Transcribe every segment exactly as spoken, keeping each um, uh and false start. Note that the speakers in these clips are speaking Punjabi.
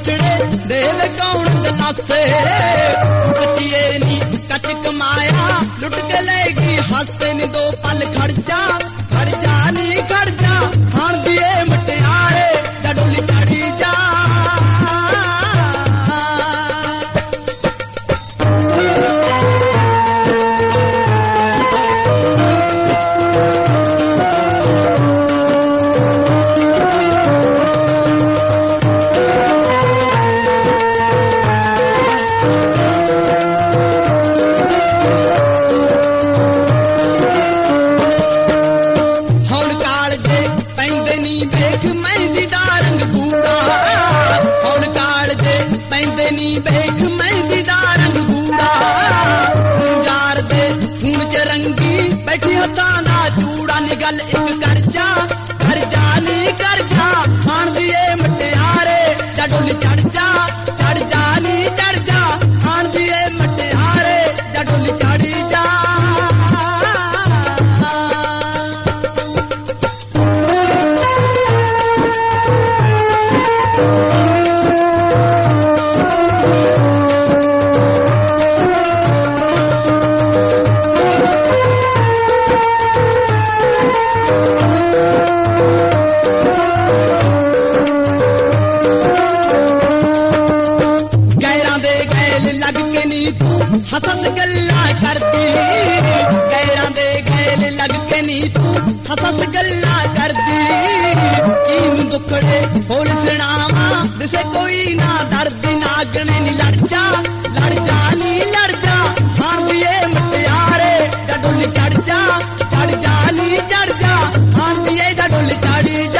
ਵਿਛੜੇ ਦਿਲ ਕੌਣ ਦਲਾਸੇ ਕਚੀਏ ਨੀ ਕੱਚ ਕਮਾਇਆ ਲੁੱਟ ਕੇ ਲੈ ਗਈ ਹਾਸੇ ਨੀ ਦੋ ਪਲ ਖੜ ਜਾ ਖੜ ਜਾ ਨੀ ਖੜ ਜਾ ਖਾਣ ਦੀਏ ਮਟਿਆਰੇ ਡੋਲੀ ਚੜੀ ਜਾ ਵੇਖ ਮਹਿੰਦੀ ਦਾ ਰੰਗ ਗੂੜਾ ਯਾਰ ਦੇ ਖੂਨ ਚ ਰੰਗੀ ਬੈਠੀ ਹੱਥਾਂ ਦਾ ਚੂੜਾ ਨੀ ਗੱਲ ਇੱਕ ਕਰ ਜਾ ਕਰ ਜਾ ਨੀ ਕਰ ਜਾ ਖਾਣ ਦੀਏ ਮਟਿਆਰੇ ਜਾ ਡੋਲੀ ਚੜ ਜਾ ਚੜ ਜਾ ਨੀ ਚੜ ਜਾ ਖਾਣ ਦੀਏ ਮਟਿਆਰੇ ਜਾ ਡੋਲੀ ਚੜੀ ਜਾ ਹੱਸ ਗੱਲਾਂ ਕਰਦੀ ਗੈਰਾਂ ਦੇ ਗੈਲ ਲੱਗ ਕੇ ਨੀ ਤੂੰ ਹੱਸ ਗੱਲਾਂ ਕਰਦੀ ਇਹਨੂੰ ਦੁੱਖੜੇ ਹੋਰ ਸੁਣਾਵਾਂ ਦਿਸੇ ਕੋਈ ਨਾ ਦਰਦ ਨਾਗਣੇ ਨੀ ਲੜ ਜਾ ਲੜ ਜਾ ਨੀ ਲੜ ਜਾ ਖਾਣ ਦੀਏ ਮਟਿਆਰੇ ਜਾ ਡੋਲੀ ਚੜ ਜਾ ਚੜ ਜਾ ਨੀ ਚੜ ਜਾ ਖਾਣ ਦੀਏ ਜਾ ਡੋਲੀ ਚੜੀ ਜਾ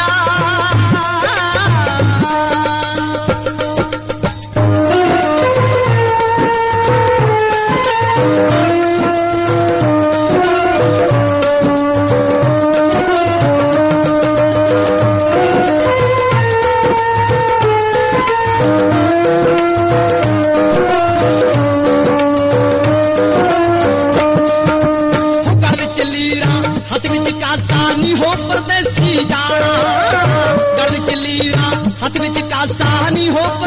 ਨੀ ਹੋ ਪਰਦੇਸੀ ਜਾਣਾ ਗੜ ਚ ਲੀਰਾਂ ਹੱਥ ਵਿੱਚ ਕਾਸਾ ਨੀ ਹੋ